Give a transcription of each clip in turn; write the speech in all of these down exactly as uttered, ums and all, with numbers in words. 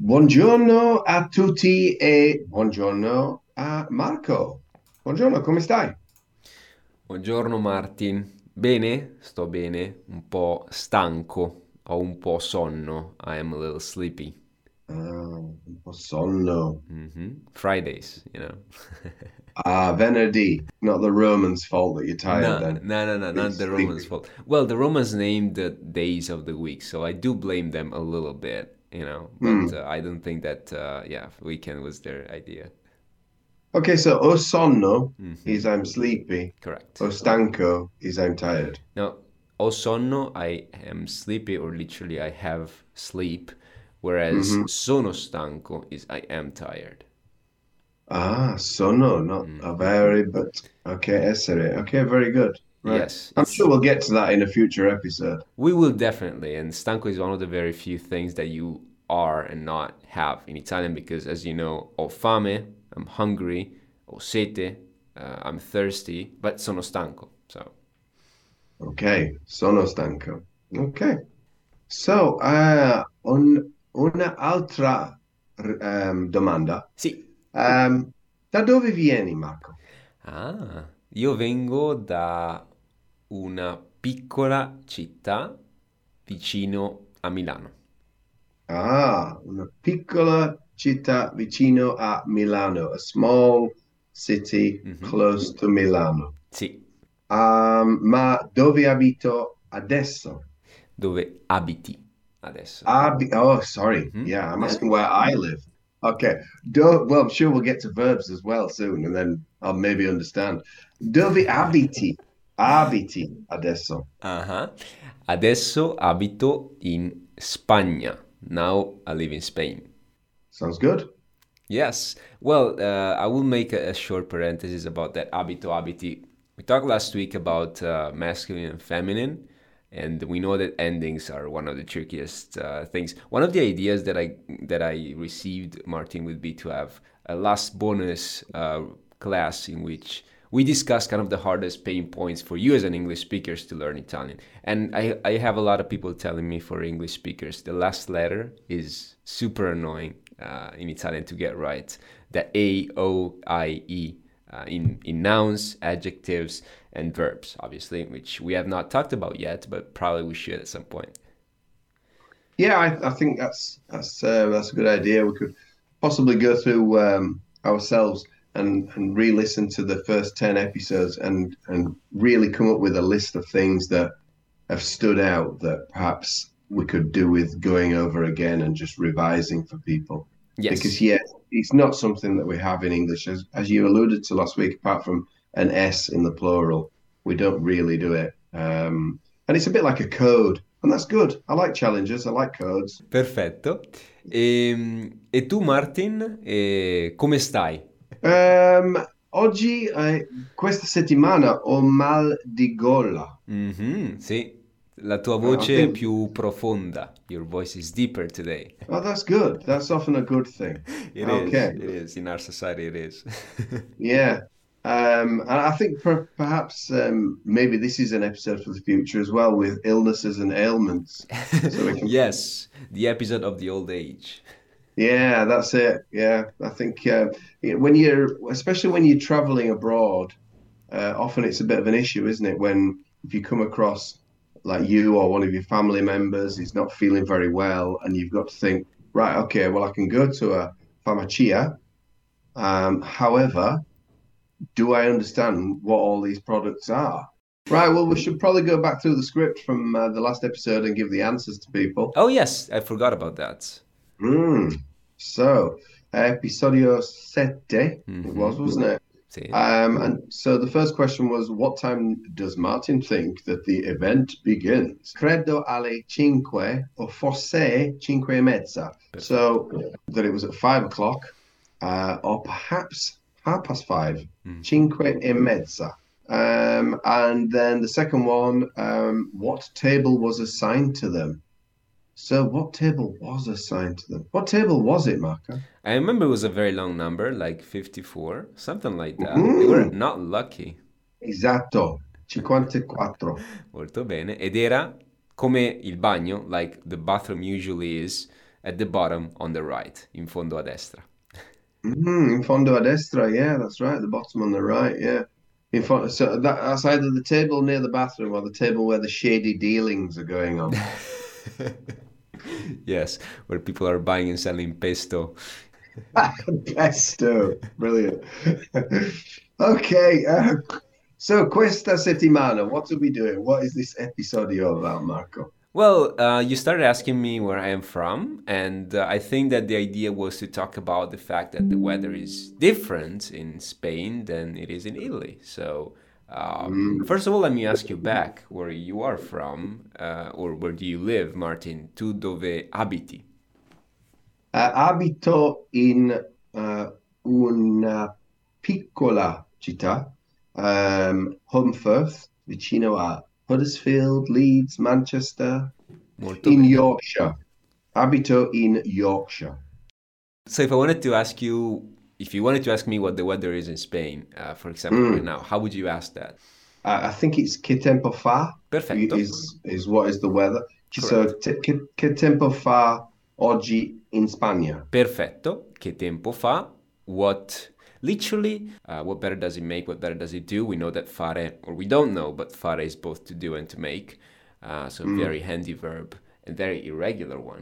Buongiorno a tutti e buongiorno a Marco. Buongiorno, come stai? Buongiorno Martin, bene? Sto bene, un po' stanco, ho un po' sonno, I am a little sleepy. Ah, un po' sonno. Mhm. Fridays, you know. Ah, venerdì. Not the Romans' fault that you're tired No, then. no, no, no, You're not the Romans' sleepy. fault. Well, the Romans named the days of the week, so I do blame them a little bit, you know, but Hmm. uh, I don't think that, uh, yeah, weekend was their idea. Okay, so o sonno is Hmm. I'm sleepy. O Correct. stanco is I'm tired. Now, ho sonno, I am sleepy, or literally I have sleep, whereas Hmm. sono stanco is I am tired. Ah, sono, not Hmm. avere, but okay, essere. Okay, very good. Right. Yes, I'm sure it's we'll get to that in a future episode. we will definitely, and stanco is one of the very few things that you are and not have in Italian because, as you know, ho fame, I'm hungry, ho sete, uh, I'm thirsty, but sono stanco. So, Okay, sono stanco. Okay. So, uh, un, una altra r- ehm, domanda. sì. Ehm, da dove vieni, Marco? Ah, io vengo da una piccola città vicino a Milano. Ah, una piccola città vicino a Milano, a small city Mhm. close to Milano. Sì, Um, ma dove abito adesso? dove abiti adesso. Abi- oh, sorry. Mhm. Yeah, I'm Yeah. asking where I live. Okay. Do well, I'm sure we'll get to verbs as well soon, and then I'll maybe understand. Dove abiti? Abiti adesso. Uh-huh. Adesso abito in Spagna. Now I live in Spain. Sounds good. Yes. Well, uh, I will make a, a short parenthesis about that abito abiti. We talked last week about uh, masculine and feminine, and we know that endings are one of the trickiest uh, things. One of the ideas that I that I received, Martin, would be to have a last bonus uh, class in which we discuss kind of the hardest pain points for you as an English speakers to learn Italian. And I, I have a lot of people telling me for English speakers, the last letter is super annoying uh, in Italian to get right. The A, O, I, E uh, in, in nouns, adjectives, and verbs, obviously, which we have not talked about yet, but probably we should at some point. Yeah, I, I think that's that's uh, that's a good idea. We could possibly go through um, ourselves and and re-listen to the first ten episodes and and really come up with a list of things that have stood out that perhaps we could do with going over again and just revising for people. Because Yes. yeah, it's not something that we have in English, as as you alluded to last week. Apart from an S in the plural, we don't really do it, um, and it's a bit like a code, and that's good. I like challenges. I like codes. Perfetto. E, e tu, Martin, eh, come stai? Um, oggi, eh, questa settimana ho mal di gola. Mhm, sì, la tua Uh, I voce è think, più profonda. Your voice is deeper today. oh, that's good. That's often a good thing. It is, Okay. it is. In our society, it is. Yeah. Um, and I think per perhaps um, maybe this is an episode for the future as well with illnesses and ailments. So we can, Yes, the episode of the old age. yeah, that's it. Yeah, I think uh, yeah, when you're, especially when you're traveling abroad, uh, often it's a bit of an issue, isn't it? When if you come across like you or one of your family members is not feeling very well, and you've got to think, right, okay, well, I can go to a pharmacia. Um, however, do I understand what all these products are? Right. Well, we should probably go back through the script from uh, the last episode and give the answers to people. Oh, yes, I forgot about that. Hmm. So, episodio sette, it was, Hmm. wasn't it? Sì. Um, and so the first question was, what time does Martin think that the event begins? Credo alle cinque or forse cinque e mezza. Perfetto. So that it was at five o'clock, uh, or perhaps half past five, Mhm. cinque e mezza. Um, and then the second one, um, what table was assigned to them? So what table was assigned to them? What table was it, Marco? I remember it was a very long number, like fifty-four, something like that. They were Mhm. not lucky. Esatto, cinquantaquattro. Molto bene. Ed era come il bagno, like the bathroom usually is. at the bottom on the right, in fondo a destra. Mm, in fondo a destra, yeah, that's right. The bottom on the right, yeah. In front, so that, that's either the table near the bathroom or the table where the shady dealings are going on. Yes, where people are buying and selling pesto. Pesto, brilliant. Okay, uh, so questa settimana, what are we doing? What is this episodio about, Marco? Well, uh, you started asking me where I am from, and uh, I think that the idea was to talk about the fact that the weather is different in Spain than it is in Italy. So, um, Mm. first of all, let me ask you back where you are from, uh, or where do you live, Martin? Tu dove abiti? Uh, abito in uh, una piccola città, um, Humfirth, vicino a Huddersfield, Leeds, Manchester, Molto in bene. Yorkshire. Abito in Yorkshire. So, if I wanted to ask you, if you wanted to ask me what the weather is in Spain, uh, for example, right Mm. now, how would you ask that? I I think it's che tempo fa Perfetto. is is what is the weather. So Correct. te- che, che tempo fa oggi in Spagna? Perfetto. Che tempo fa? What literally, uh, what better does it make? What better does it do? We know that fare, or we don't know, but fare is both to do and to make. Uh, so Mm. very handy verb and very irregular one.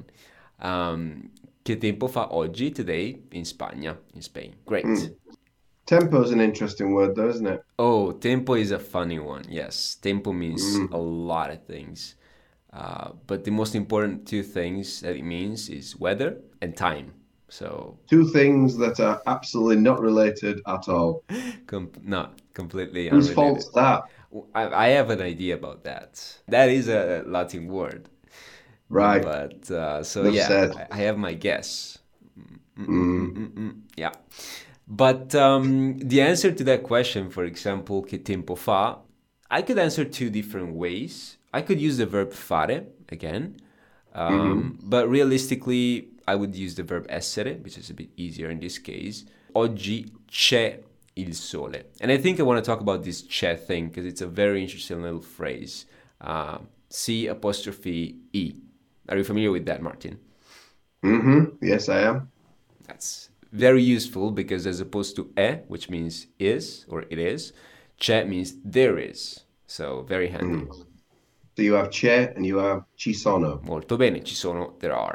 Um, che tempo fa oggi, today, in Spagna, in Spain? Great. Mm. Tempo is an interesting word, though, isn't it? Oh, tempo is a funny one. Yes, tempo means Mm. a lot of things. Uh, but the most important two things that it means is weather and time. So, Two things that are absolutely not related at all. com- not completely Whose unrelated. fault's that? I, I have an idea about that. That is a Latin word. Right. But, uh, so Enough yeah, said. I, I have my guess. Mm. Mm-mm-mm-mm-mm. Yeah. But um, the answer to that question, for example, che tempo fa, I could answer two different ways. I could use the verb fare again, um, Mhm. but realistically, I would use the verb essere, which is a bit easier in this case. Oggi c'è il sole. And I think I want to talk about this c'è thing because it's a very interesting little phrase. Uh, C apostrophe E. Are you familiar with that, Martin? Mhm. Yes, I am. That's very useful because as opposed to e, which means is or it is, c'è means there is. So very handy. Mm. So you have c'è and you have ci sono. Molto bene, ci sono, there are.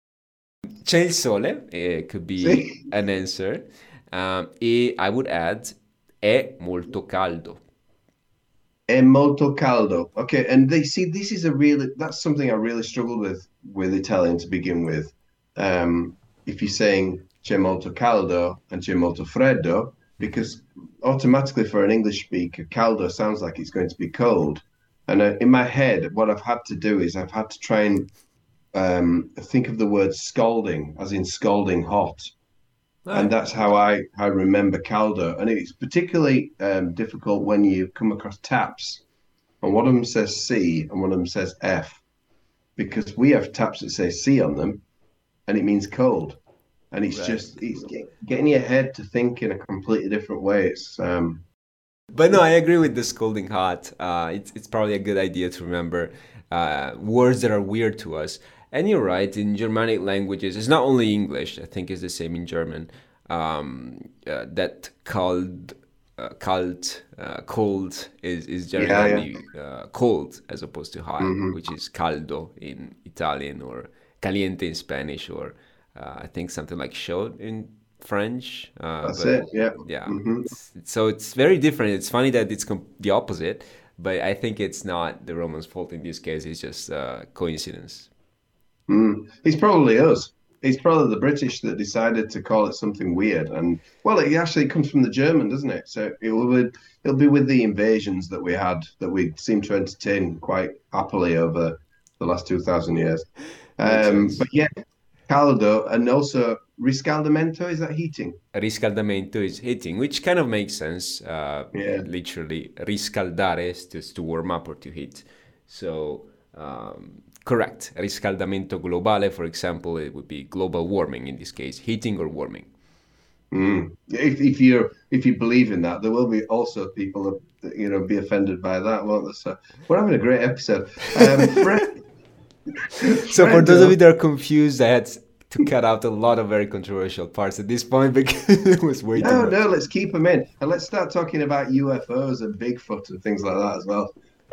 C'è il sole, it could be See? an answer. Um, e I would add, è molto caldo. È molto caldo. Okay, and they see this is a really that's something I really struggled with with Italian to begin with. Um, if you're saying c'è molto caldo and c'è molto freddo, because automatically for an English speaker, caldo sounds like it's going to be cold. And uh, in my head, what I've had to do is I've had to try and um, think of the word scalding, as in scalding hot. And that's how I, I remember caldo. And it's particularly um, difficult when you come across taps. And one of them says C and one of them says F. Because we have taps that say C on them and it means cold. And it's Right. just it's get, getting your head to think in a completely different way. It's um But no, I agree with the scolding hot. Uh, it's, it's probably a good idea to remember uh, words that are weird to us. And you're right, in Germanic languages, it's not only English, I think it's the same in German, um, uh, that called, uh, kalt, uh, cold is, is generally yeah, yeah. uh, cold as opposed to hot, Mhm. which is caldo in Italian or caliente in Spanish, or uh, I think something like chaud in French. Uh, That's but it. Yeah. yeah, Mhm. it's, so it's very different. It's funny that it's com- the opposite, but I think it's not the Romans' fault in this case. It's just uh, coincidence. Mm. It's probably us. It's probably the British that decided to call it something weird. And well, it actually comes from the German, doesn't it? So it will it'll be with the invasions that we had that we seem to entertain quite happily over the last two thousand years. Makes Um, sense. but yeah, caldo and also riscaldamento, is that heating? Riscaldamento is heating, which kind of makes sense. Uh, Yeah. literally, riscaldare is to, to warm up or to heat. So, um, correct. Riscaldamento globale, for example, it would be global warming in this case, heating or warming. Mm. If if you if you believe in that, there will be also people that you know be offended by that, won't there? So we're having a great episode. Um, Fred, So, for those of Fredo, you that are confused, I had to cut out a lot of very controversial parts at this point because it was way too No, much. no, let's keep them in. And let's start talking about U F Os and Bigfoot and things like that as well.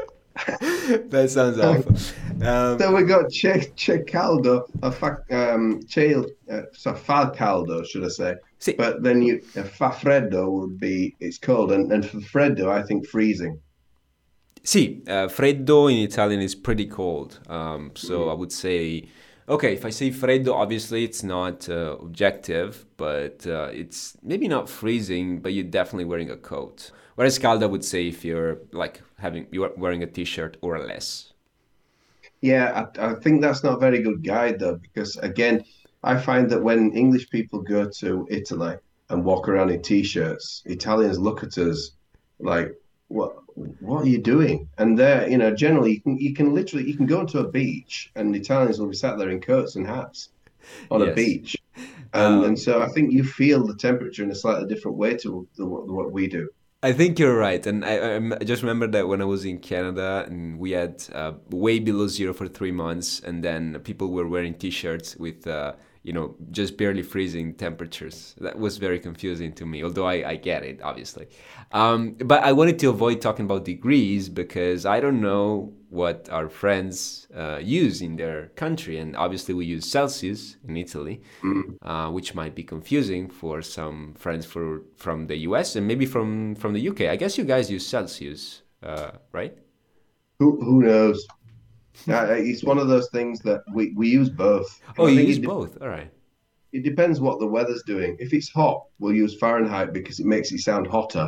That sounds awful. Um, So we got Che, che Caldo, a fa, um, che, uh, so fa caldo, should I say? see, But then you a fa freddo would be it's cold, and and for freddo, I think freezing. Sì, uh, freddo in Italian is pretty cold. Um, so I would say, okay, if I say freddo, obviously it's not uh, objective, but uh, it's maybe not freezing, but you're definitely wearing a coat. Whereas caldo, I would say if you're like having you're wearing a t-shirt or less. Yeah, I, I think that's not a very good guide though, because again, I find that when English people go to Italy and walk around in t-shirts, Italians look at us like, what what are you doing? And there, you know, generally you can you can literally you can go to a beach and Italians will be sat there in coats and hats on a Yes. beach. And and Um, so I think you feel the temperature in a slightly different way to the, what, what we do. I think you're right, and I, I, I just remember that when I was in Canada and we had uh, way below zero for three months, and then people were wearing T-shirts with, uh, you know, just barely freezing temperatures. That was very confusing to me, although I, I get it, obviously. Um, but I wanted to avoid talking about degrees because I don't know what our friends uh, use in their country, and obviously we use Celsius in Italy, Mm. uh, which might be confusing for some friends for from the U S and maybe from from the U K. I guess you guys use Celsius, uh, right? Who who knows? Uh, it's one of those things that we, we use both. Oh, And I you think use it both. All right. It depends what the weather's doing. If it's hot, we'll use Fahrenheit because it makes it sound hotter.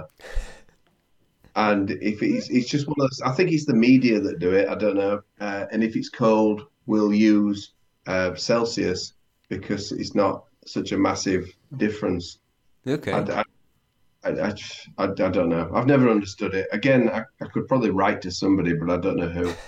And if it's it's just one of those, I think it's the media that do it. I don't know. Uh, and if it's cold, we'll use uh, Celsius because it's not such a massive difference. I, Okay. I, I, I, I, I don't know. I've never understood it. Again, I, I could probably write to somebody, but I don't know who.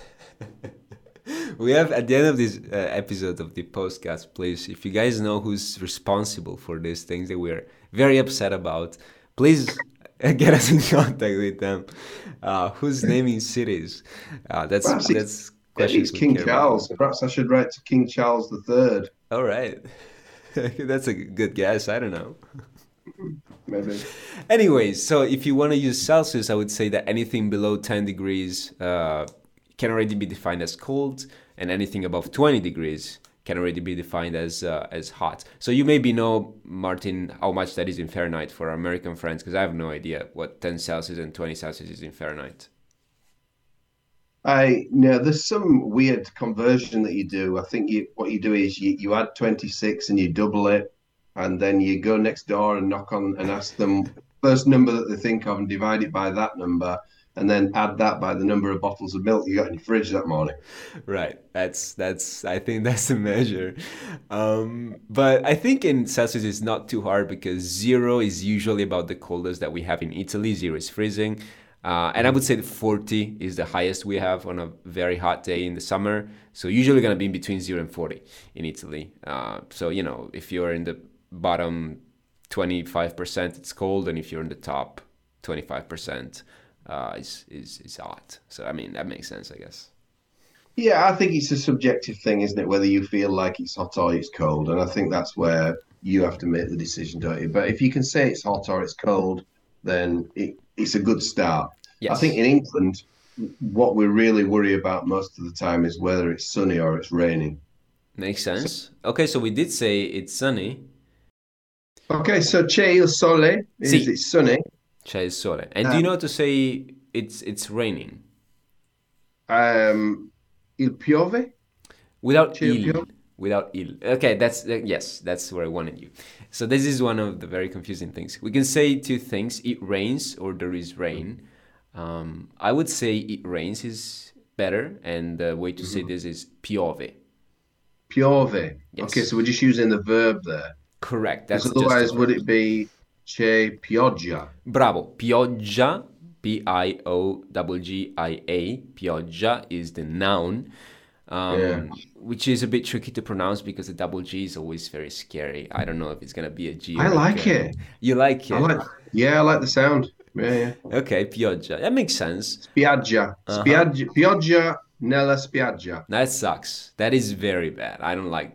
We have at the end of this uh, episode of the podcast, please, if you guys know who's responsible for these things that we're very upset about, please uh, get us in contact with them. Uh, who's naming cities? Uh, that's Perhaps it's that's maybe it's questions we King care about. Charles. Perhaps I should write to King Charles the Third. All right. That's a good guess. I don't know. Maybe. Anyways, so if you want to use Celsius, I would say that anything below ten degrees uh, can already be defined as cold, and anything above twenty degrees can already be defined as uh, as hot. So you maybe know, Martin, how much that is in Fahrenheit for our American friends, because I have no idea what ten Celsius and twenty Celsius is in Fahrenheit. I know there's some weird conversion that you do. I think you what you do is you, you add twenty-six and you double it, and then you go next door and knock on and ask them first number that they think of and divide it by that number, and then add that by the number of bottles of milk you got in your fridge that morning. Right. That's that's. I think that's the measure. Um, but I think in Celsius it's not too hard because zero is usually about the coldest that we have in Italy. Zero is freezing, uh, and I would say that forty is the highest we have on a very hot day in the summer. So usually gonna be in between zero and forty in Italy. Uh, so you know if you're in the bottom twenty-five percent, it's cold, and if you're in the top twenty-five percent, uh, is is is hot. So I mean that makes sense, I guess. Yeah, I think it's a subjective thing, isn't it? Whether you feel like it's hot or it's cold, and I think that's where you have to make the decision, don't you? But if you can say it's hot or it's cold, then it, it's a good start. I think Yes. in England, what we really worry about most of the time is whether it's sunny or it's raining. Makes So, sense. Okay, so we did say it's sunny. okay, so c'è il sole is Sì, it's sunny. c'è il sole. And do Uh, you know how to say it's it's raining? um, il piove, Without c'è il il. piove. Without il. Okay, that's uh, yes, that's where I wanted you. So this is one of the very confusing things. We can say two things: it rains or there is rain. Um, I would say it rains is better, and the way to say Mhm. this is piove. Piove. Okay, Yes, so we're just using the verb there. correct. Because That's just the otherwise, would verb. it be c'è pioggia? Bravo. Pioggia, P I O G G I A. Pioggia is the noun, Yeah. um, which is a bit tricky to pronounce because the double G is always very scary. I don't know if it's gonna be a G I or a like K. it. You like I it? like, yeah, I like the sound. Yeah, yeah. Okay, pioggia. That makes sense. Spiaggia. Uh-huh. Spiaggia. Pioggia nella spiaggia. That sucks. That is very bad. I don't like that.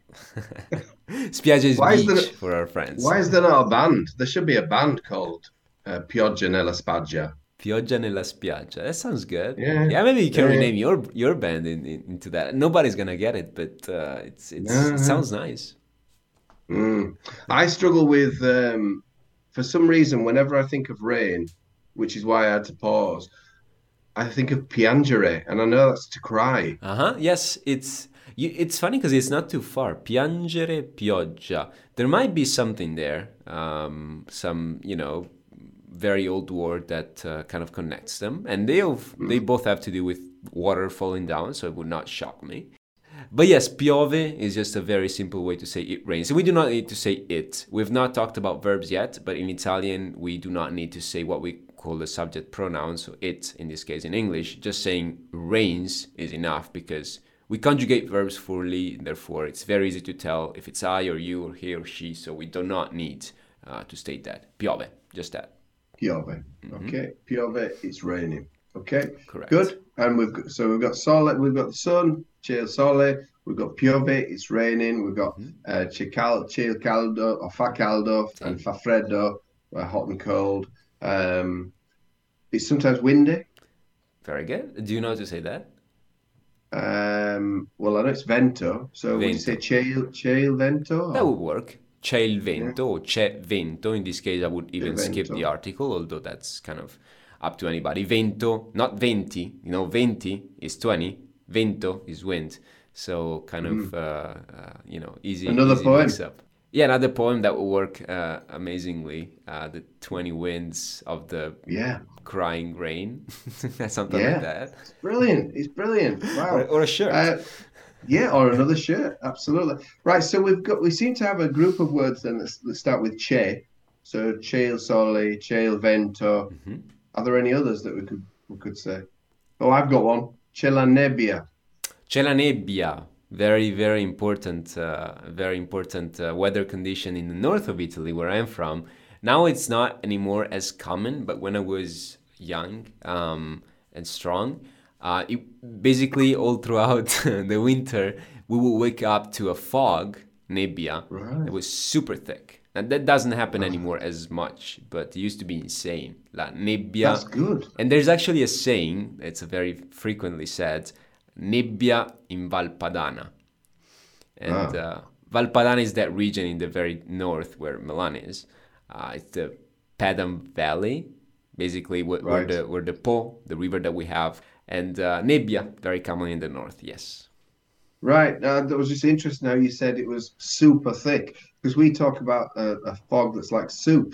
Spiaggia is Why is there beach for our friends. why is there not a band? There should be a band called uh, Pioggia nella Spaggia. Pioggia nella spiaggia. That sounds good. Yeah, Yeah, maybe you can yeah, yeah. rename your your band in, in, into that. Nobody's gonna get it, but uh, it's it's it Uh-huh. sounds nice. Mm. I struggle with, um, for some reason, whenever I think of rain, which is why I had to pause, I think of piangere, and I know that's to cry. Uh-huh. Yes, it's you, it's funny because it's not too far. Piangere, pioggia. There might be something there. Um, some, you know, very old word that uh, kind of connects them, and they have, they Mm. both have to do with water falling down, so it would not shock me. But yes, piove is just a very simple way to say it rains. We do not need to say it. We've not talked about verbs yet, but in Italian, we do not need to say what we call the subject pronoun, so it in this case in English. Just saying rains is enough because we conjugate verbs fully, therefore it's very easy to tell if it's I or you or he or she, so we do not need uh, to state that. Piove, just that. Piove. Okay, piove, it's raining. Okay, Correct. good. And we've got, so we've got sole, we've got the sun, ciel sole, we've got piove, it's raining, we've got uh, c'è cal, ciel caldo, or fa caldo, and Sì. fa freddo, uh, hot and cold. Um, it's sometimes windy. Very good. Do you know how to say that? Um, well, I know it's vento, so would you say Vento. ciel, ciel vento? That Or, would work. C'è il yeah, vento or c'è vento. In this case, I would ciel even skip the vento. article, although that's kind of up to anybody. Vento, not venti. You know, venti is twenty. Vento is wind. So kind of, Mm. uh, uh, you know, easy, Another easy mix poem. up. Yeah, another poem that will work uh, amazingly. Uh, the twenty winds of the Yeah, crying rain. Something like yeah. that. It's brilliant. It's brilliant. Or, Wow. or a shirt. Uh, Yeah, or another shirt. Absolutely. Right. So we've got we seem to have a group of words then that, that start with che. So che il sole, che il vento. Are there any others that we could we could say? Oh, I've got one. C'è la nebbia. C'è la nebbia, very, very important, uh, very important uh, weather condition in the north of Italy, where I'm from. Now it's not anymore as common, but when I was young um, and strong, uh, it, basically all throughout the winter, we would wake up to a fog, nebbia, that Right. was super thick. And that doesn't happen Ah, anymore as much, but it used to be insane. La nebbia. that's good. And there's actually a saying, it's a very frequently said, nebbia in Valpadana. And Ah, uh, Valpadana is that region in the very north where Milan is. Uh, it's the Padam Valley, basically where, where right. the where the Po, the river that we have, and uh, Nebbia, very common in the north. Yes. Right. Uh, that was just interesting how you said it was super thick because we talk about a, a fog that's like soup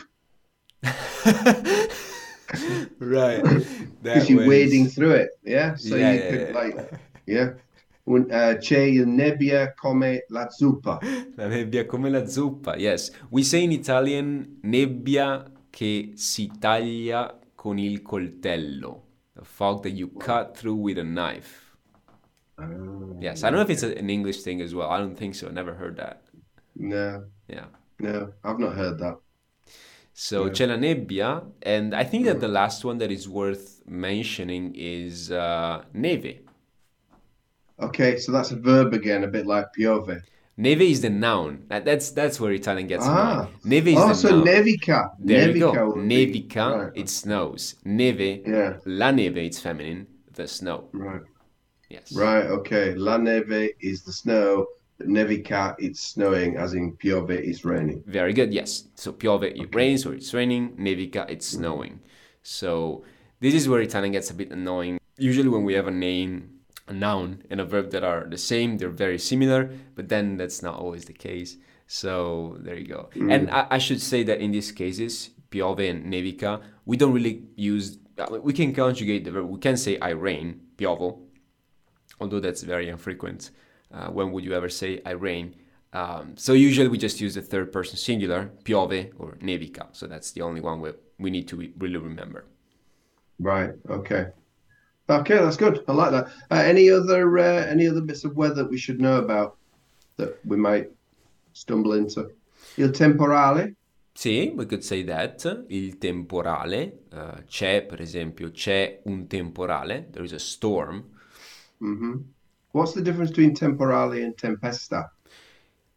Right. because That you're wading was through it. Yeah. So yeah, you yeah, could like, yeah. yeah. Un, uh, c'è il nebbia come la zuppa. La nebbia come la zuppa. Yes, we say in Italian nebbia che si taglia con il coltello. A fog that you cut through with a knife. Ah, Yes, I don't know if it's okay. a, an English thing as well. I don't think so. Never heard that. No, Yeah. no, I've not heard that. So No. c'è la nebbia, and I think that Mm. the last one that is worth mentioning is uh, neve. Okay, so that's a verb again, a bit like piove. Neve is the noun. That- That's that's where Italian gets annoying. Ah, Neve is oh, the so noun. nevica. There you go. Nevica would be Nevica, right. it snows. Neve, Yeah, la neve, it's feminine, the snow. right, Yes. right. Okay, la neve is the snow. But nevica, it's snowing, as in piove, it's raining. Very good. Yes. So piove, it Okay. rains or it's raining. Nevica, it's Mhm. snowing. So this is where Italian gets a bit annoying. Usually when we have a name, a noun, and a verb that are the same, they're very similar, but then that's not always the case. So there you go. And Mm. I, I should say that in these cases, piove and nevica, we don't really use, uh, we can conjugate the verb. We can say I rain, piovo, although that's very infrequent. Uh, when would you ever say I rain? Um, so usually we just use the third person singular, piove or nevica. So that's the only one we, we need to really remember. Right. Okay. Okay, that's good. I like that. Uh, any other uh, any other bits of weather we should know about that we might stumble into? Il temporale. Sì, we could say that. Il temporale. Uh, c'è, per esempio, c'è un temporale. There is a storm. Hmm. What's the difference between temporale and tempesta?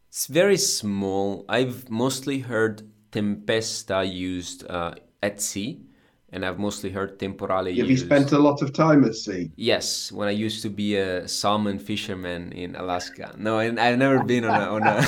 It's very small. I've mostly heard tempesta used uh, at sea, and I've mostly heard temporale Have you spent used. a lot of time at sea? Yes, when I used to be a salmon fisherman in Alaska. No, and I've never been on a on a.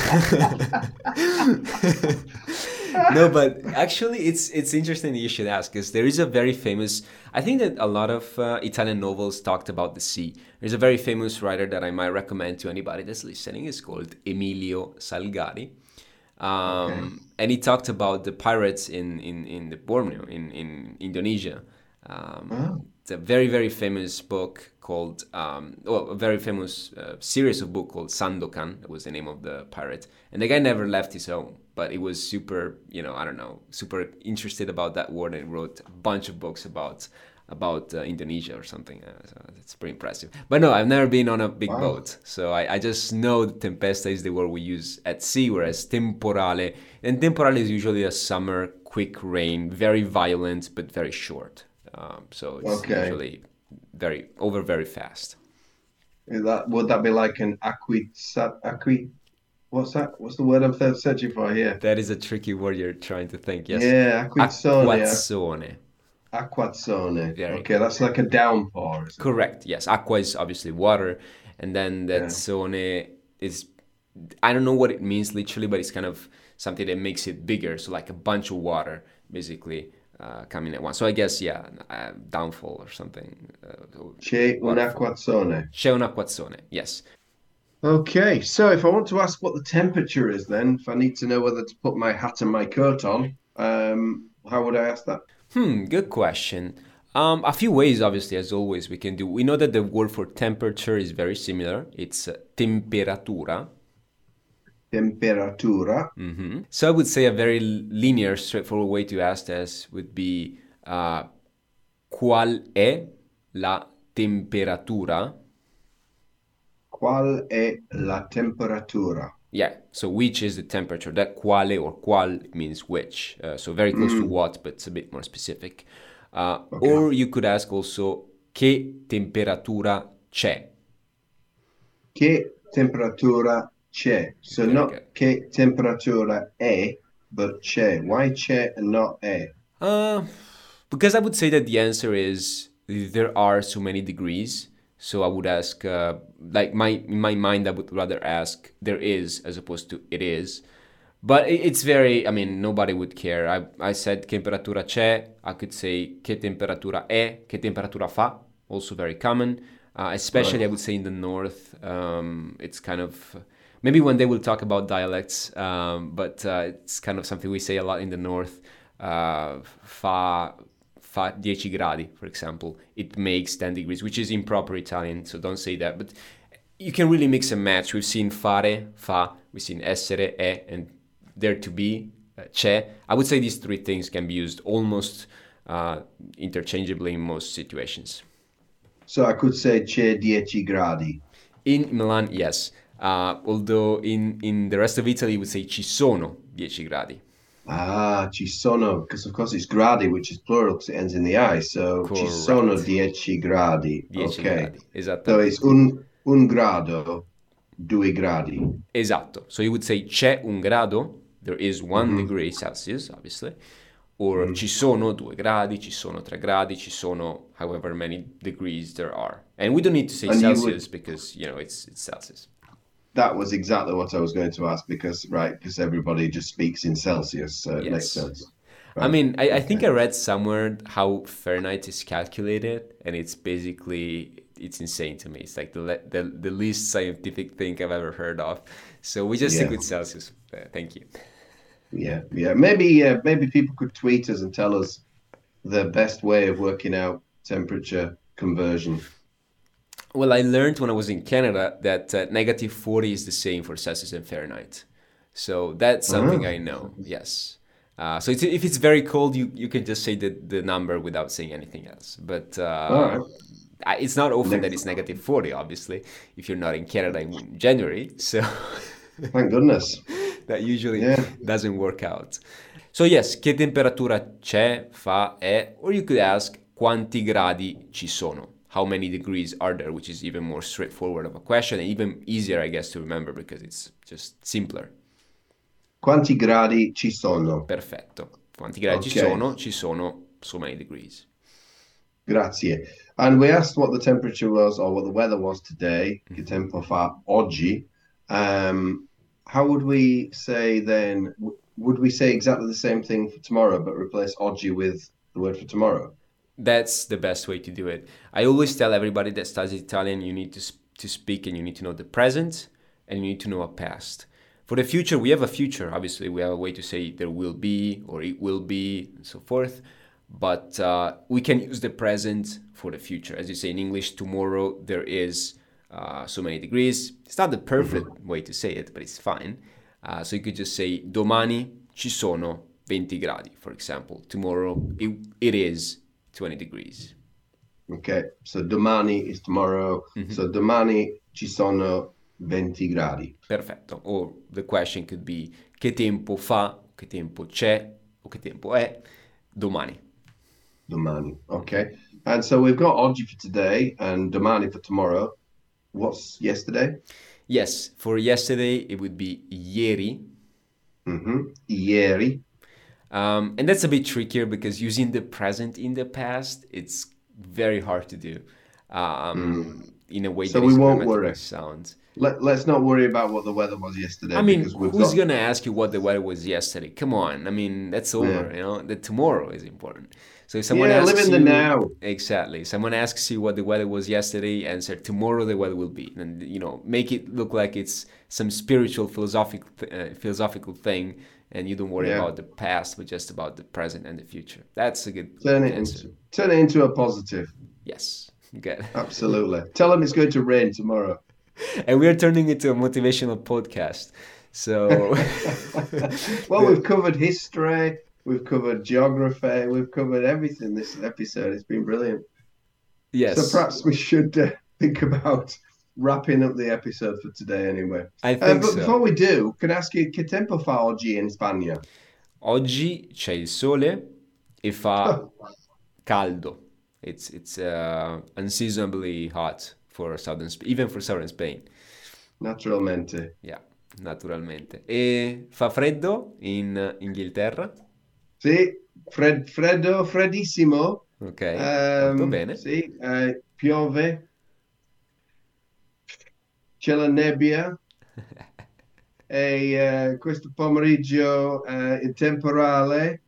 No, but actually, it's it's interesting that you should ask because there is a very famous. I think that a lot of uh, Italian novels talked about the sea. There's a very famous writer that I might recommend to anybody that's listening. It's called Emilio Salgari, Okay. um, and he talked about the pirates in in in the Borneo in in Indonesia. Um, Oh, it's a very very famous book called um, well, a very famous uh, series of book called Sandokan. That was the name of the pirate, and the guy never left his home. But he was super, you know, I don't know, super interested about that world and wrote a bunch of books about about uh, Indonesia or something. Uh, so that's pretty impressive. But no, I've never been on a big wow. boat, so I, I just know that tempesta is the word we use at sea, whereas temporale and temporale is usually a summer quick rain, very violent but very short. Um, so it's Okay. usually very over very fast. Is that would that be like an acqui acqui? What's that? What's the word I'm th- searching for here? That is a tricky word you're trying to think. Yes, Yeah, acquizzone, acquazzone. acquazzone. Very Okay, that's like a downpour, is it? correct. Yes, aqua is obviously water, and then that Yeah. zone is I don't know what it means literally, but it's kind of something that makes it bigger. So like a bunch of water basically uh, coming at once. So I guess yeah, uh, downfall or something. Uh, C'è un waterfall. acquazzone. C'è un acquazzone. Yes. Okay, so if I want to ask what the temperature is, then if I need to know whether to put my hat and my coat on, um, how would I ask that? Hmm. Good question. Um, a few ways, obviously, as always, we can do. We know that the word for temperature is very similar. It's uh, temperatura. Temperatura. Mhm. So I would say a very linear, straightforward way to ask this would be uh, qual è la temperatura? Qual è la temperatura? Yeah, so which is the temperature? That quale or qual means which. Uh, so very close to Mm, what, but it's a bit more specific. Uh, okay. or you could ask also che temperatura c'è? Che temperatura c'è? So Very not good. che temperatura è, but c'è. Why c'è and not è? Uh, because I would say that the answer is there are so many degrees. So I would ask, uh, like my in my mind, I would rather ask there is as opposed to it is. But it, it's very, I mean, nobody would care. I, I said temperatura c'è. I could say che temperatura è, che temperatura fa. Also very common. Uh, especially, Right. I would say in the north, um, it's kind of maybe one day we'll talk about dialects. Um, but uh, it's kind of something we say a lot in the north. Uh, fa fa dieci gradi, for example. It makes ten degrees, which is improper Italian, so don't say that. But you can really mix and match. We've seen fare, fa, we've seen essere, e, and there to be, uh, c'è. I would say these three things can be used almost uh, interchangeably in most situations. So I could say c'è dieci gradi. In Milan, yes. Uh, although in, in the rest of Italy, you would say ci sono dieci gradi. Ah, ci sono, because of course it's gradi, which is plural because it ends in the I. So ci sono Correct. dieci gradi. dieci Okay. gradi, So it's esattamente. un, un grado, due gradi. Esatto. So you would say c'è un grado, there is one Mhm, degree Celsius, obviously. Or mhm. ci sono due gradi, ci sono tre gradi, ci sono however many degrees there are. And we don't need to say And you Celsius would, because, you know, it's it's Celsius. that was exactly what I was going to ask because, right, because everybody just speaks in Celsius, so it makes Yes. sense. I Right. mean, I, I think Okay. I read somewhere how Fahrenheit is calculated, and it's basically it's insane to me. It's like the le- the, the least scientific thing I've ever heard of. So we just stick Yeah. with Celsius. Uh, thank you. Yeah. Yeah. Maybe, uh, maybe people could tweet us and tell us the best way of working out temperature conversion. Well, I learned when I was in Canada that uh, negative forty is the same for Celsius and Fahrenheit. So that's something I Ah, know, yes. Uh, so it's, if it's very cold, you, you can just say the, the number without saying anything else. But all uh, right. I- it's not often that Next. it's negative forty, obviously, if you're not in Canada in January. So Thank goodness. that usually Yeah. doesn't work out. So yes, che temperatura c'è, fa, è, or you could ask quanti gradi ci sono. how many degrees are there, which is even more straightforward of a question and even easier, I guess, to remember because it's just simpler. Quanti gradi ci sono? Perfetto. Quanti gradi ci Okay. sono? Ci sono so many degrees. Grazie. And we asked what the temperature was or what the weather was today. Che tempo fa oggi? Um, how would we say then? w- Would we say exactly the same thing for tomorrow, but replace oggi with the word for tomorrow? That's the best way to do it. I always tell everybody that studies Italian, you need to sp- to speak and you need to know the present and you need to know a past. For the future, we have a future. Obviously, we have a way to say there will be or it will be and so forth. But uh, we can use the present for the future. As you say in English, tomorrow there is uh, so many degrees. It's not the perfect way to say it, but it's fine. Uh, so you could just say domani ci sono venti gradi, for example. Tomorrow it, it is twenty degrees. Okay, so domani is tomorrow. So domani ci sono venti gradi. Perfetto. Or the question could be che tempo fa, che tempo c'è, o che tempo è domani. Domani. Okay. And so we've got oggi for today and domani for tomorrow. What's yesterday? Yes, for yesterday it would be ieri. Mhm. Ieri. Um, and that's a bit trickier because using the present in the past, it's very hard to do um, in a way So that we is won't grammatically worry. sound. Let, let's not worry about what the weather was yesterday I mean, because we've who's got gonna ask you what the weather was yesterday? Come on, I mean that's over. Yeah. You know, the tomorrow is important. So if someone Yeah, asks live in the you, now. exactly, someone asks you what the weather was yesterday, answer tomorrow the weather will be, and you know, make it look like it's some spiritual, philosophical, uh, philosophical thing, and you don't worry Yeah. about the past, but just about the present and the future. That's a good Turn it answer. into turn it into a positive. Yes, good. Absolutely. Tell them it's going to rain tomorrow. And we are turning into a motivational podcast. So, Well, we've covered history, we've covered geography, we've covered everything this episode. It's been brilliant. yes, So perhaps we should uh, think about wrapping up the episode for today anyway. I Uh, think but so. before we do, can I ask you, che tempo fa oggi in Spagna? Oggi c'è il sole e fa caldo. It's it's uh, unseasonably hot for southern Sp- even for southern Spain. Naturalmente. Yeah, naturalmente. E fa freddo in Inghilterra? Sì, fred, freddo, freddissimo. Ok, molto Ehm, bene. sì, eh, piove, c'è la nebbia e eh, questo pomeriggio eh, il temporale.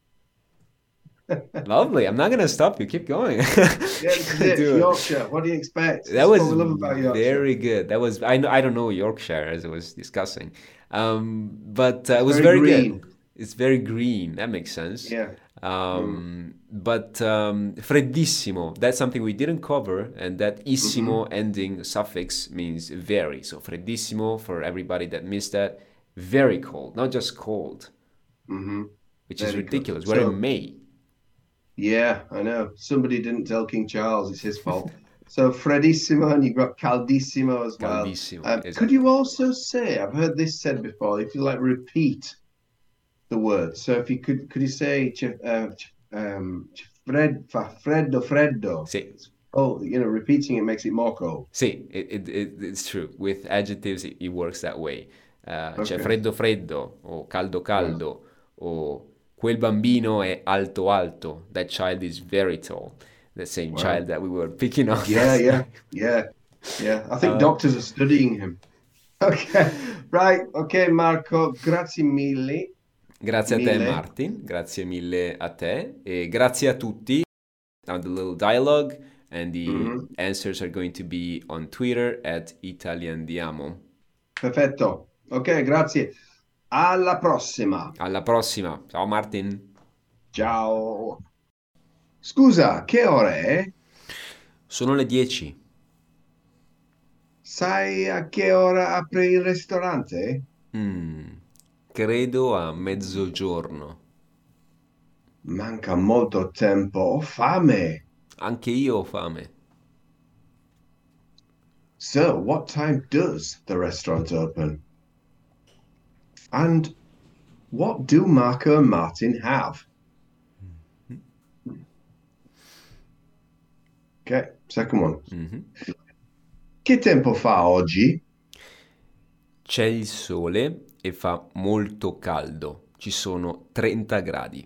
Lovely. I'm not gonna stop you. Keep going. Yeah, this is it. Do it. Yorkshire. What do you expect? That This is was what we love about Yorkshire. very good. That was I know I don't know Yorkshire as I was discussing, um, but uh, it was very very green. good. It's very green. That makes sense. Yeah. Um, But um, freddissimo. That's something we didn't cover, and that issimo ending suffix means very. So freddissimo for everybody that missed that. Very cold, not just cold, hmm which is Very good. ridiculous. We're So- in May. Yeah, I know. Somebody didn't tell King Charles. It's his fault. So freddissimo, and you've got caldissimo as well. Caldissimo, Um, esatto. could you also say? I've heard this said before. If you like, repeat the word. So if you could, could you say c'è, uh, c'è, um, c'è fred, fa freddo, freddo? Sì. Oh, you know, repeating it makes it more cold. Sì, it, it, it, it's true. With adjectives, it, it works that way. Uh, C'è Okay. freddo freddo, o caldo caldo, o quel bambino è alto alto. That child is very tall. The same Wow. child that we were picking on. Yeah, yeah, yeah, yeah. I think Uh, doctors are studying him. Okay, right. Okay, Marco, grazie mille. Grazie a te, Mille. Martin. Grazie mille a te. E grazie a tutti. Now the little dialogue and the Mhm. answers are going to be on Twitter at Italiandiamo. Perfetto. Ok, grazie. Alla prossima. Alla prossima. Ciao Martin. Ciao. Scusa, che ore è? Sono le dieci. Sai a che ora apre il ristorante? Mm, credo a mezzogiorno. Manca molto tempo. Ho fame. Anche io ho fame. So, what time does the restaurant open? And what do Marco and Martin have? Okay, Second one. Mhm. Che tempo fa oggi? C'è il sole e fa molto caldo. Ci sono trenta gradi.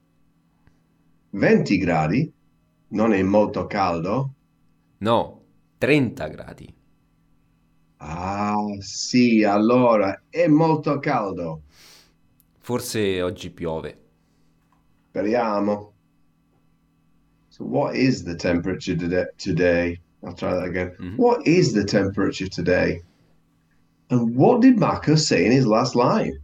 venti gradi? Non è molto caldo? No, trenta gradi. Ah, sì, allora è molto caldo. Forse oggi piove. Speriamo. So what is the temperature today? today? I'll try that again. Mhm. What is the temperature today? And what did Marco say in his last line?